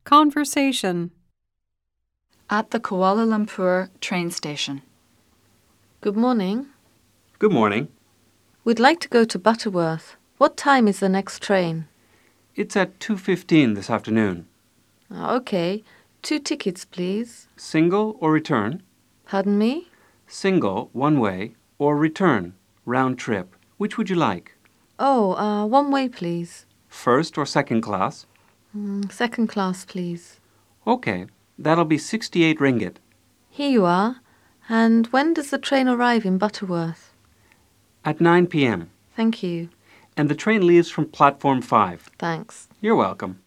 Conversation. At the Kuala Lumpur train station. Good morning. Good morning. We'd like to go to Butterworth. What time is the next train? It's at 2:15 this afternoon. Okay. 2 tickets, please. Single or return? Pardon me? Single, one way, or return, round trip. Which would you like? One way, please. First or second class? Second class, please. Okay, that'll be 68 ringgit. Here you are. And when does the train arrive in Butterworth? At 9 p.m. Thank you. And the train leaves from platform 5. Thanks. You're welcome.